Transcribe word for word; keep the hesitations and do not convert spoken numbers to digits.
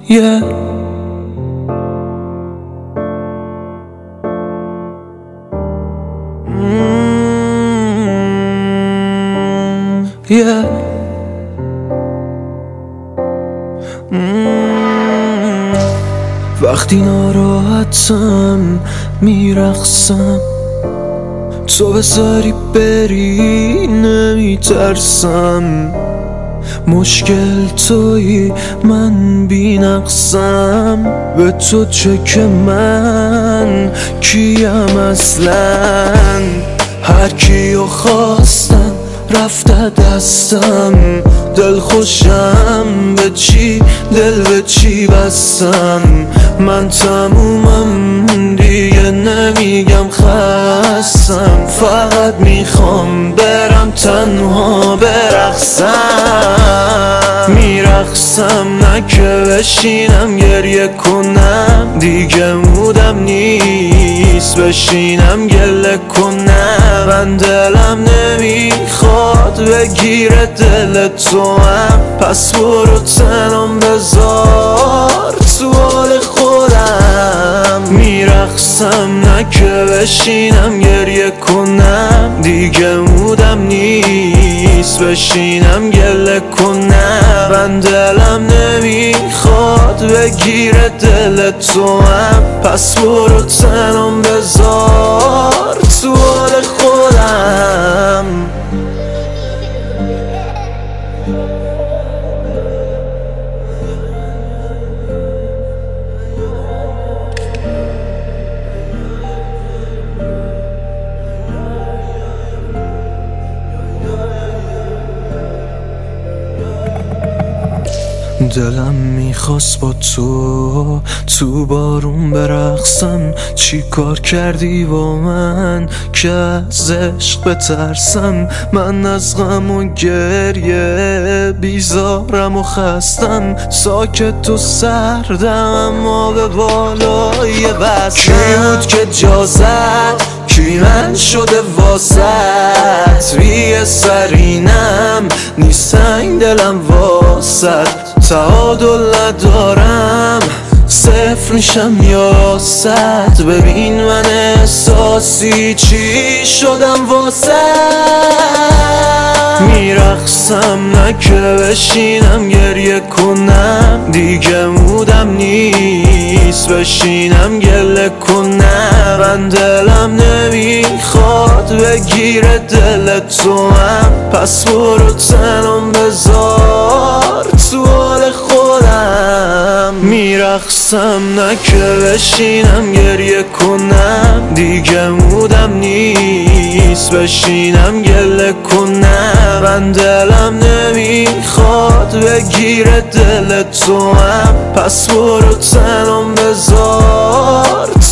yeah. mm, yeah. mm. وقتی ناراحتم میرقصم، تو بذاری بری نمیترسم. مشکل تویی من بی نقصم، به تو چه که من کیم اصلا. هر کیو خواستم رفته دستم، دل خوشم به چی دل به چی بستم. من تمومم دیگه نمیگم خستم، فقط میخوام برم تنها برقصم. میرقصم نه که بشینم گریه کنم، دیگه مودم نیست بشینم گله کنم. من دلم نمیخواد بگیره دل تو هم، پس برو تنم بذار تو حال خودم. میرقصم نه که بشینم گریه کنم، دیگه مودم نیست بشینم گله کنم. من دلم نمیخواد بگیره دل تو هم، پس برو تنم بذار تو حال خودم. دلم میخواست با تو تو بارون برقصم. چی کار کردی با من که از عشق بترسم؟ من از غم و گریه بیزارم و خستم، ساکت و سردم اما به بالای وزنم. کی بود که جا زد کی من شده واسط؟ ریه سرینم نیستنگ دلم واسط. تعادل ندارم صفر میشم یا صد. ببین من احساسی چی شدم واسط. میرقصم نه که بشینم گریه کنم، دیگه مودم نیست بشینم گله کنم. من دلم نمیخواد بگیره دل تو هم، پس برو تنم بذار تو حال خودم. میرقصم نه که بشینم گریه کنم، دیگه مودم نیست بشینم گله کنم. من دلم نمیخواد بگیره دل تو هم، پس برو تنم بذار